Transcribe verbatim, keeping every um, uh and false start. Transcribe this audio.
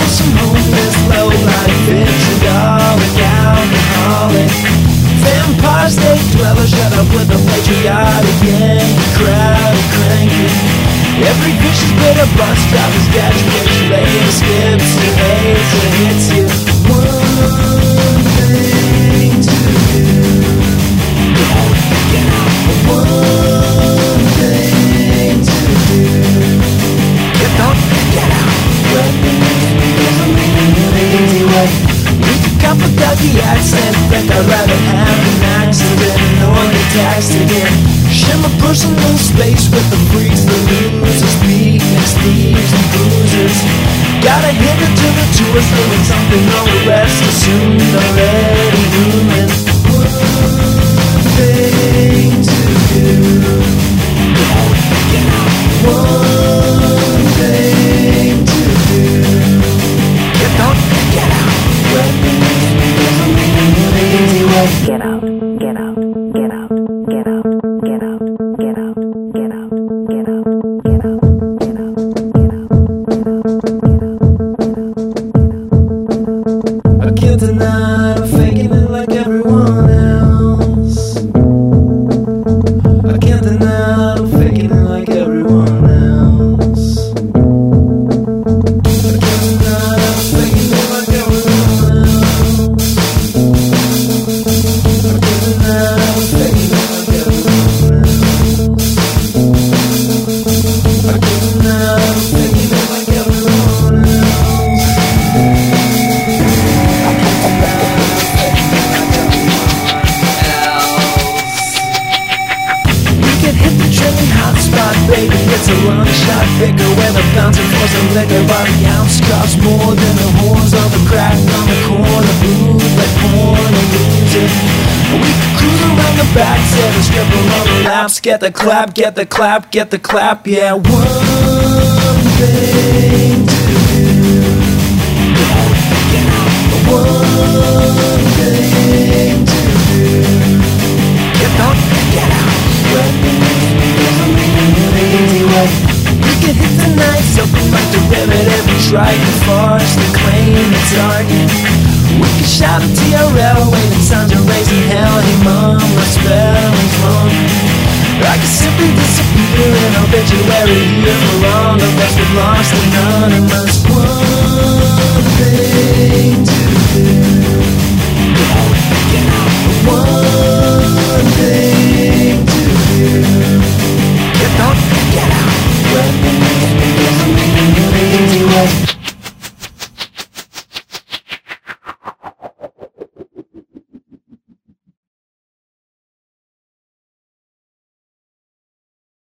for some homeless, low-life vitriolic, alcoholic vampires, they dwellers, shut up with a patriotic gang, crowd cranking. Every vicious bit of bus driver's graduation lane skips and hates and hits you. One thing to do, don't get out. One thing to do, get up, get out. Well, there's a meaning easy way. We could cop a Dougie accent, think I'd rather have an accident or get taxed again. Share my personal space with the freaks, the losers, beatniks, thieves and boozers. Gotta hand it to the tours, doing something all the rest assumed already human. One thing to do, don't get out. One thing to do, get up, get out. Well, there's a meaning easy way. Get out, get out, get out, get out, get out, get out, get out, get out, get out, get out, get out, get out, I can't deny I'm faking it like everyone else. I can't deny I'm faking it like everyone else. I can't deny I'm faking it like everyone else. I can't deny I'm faking it like everyone else. I can't deny I'm faking it like everyone else. Hit the trending hotspot, baby, it's a long shot bigger where the bouncing for some liquor by the ounce costs more than the horns of the crack on the corner, blue like porn and music. We could cruise around the back, set a strip along the laps, get the clap, get the clap, get the clap, yeah. One thing to do, don't get out. One thing to do, get up, get out. Well, there's a meaning easy way. We can hit the night, something like the rivet, every trite and farce, the claim the target. We can shout a T R L, waiting signs are raising hell. Hey mom, my spelling's wrong. I can simply disappear in obituary here for all the rest we've lost anonymous.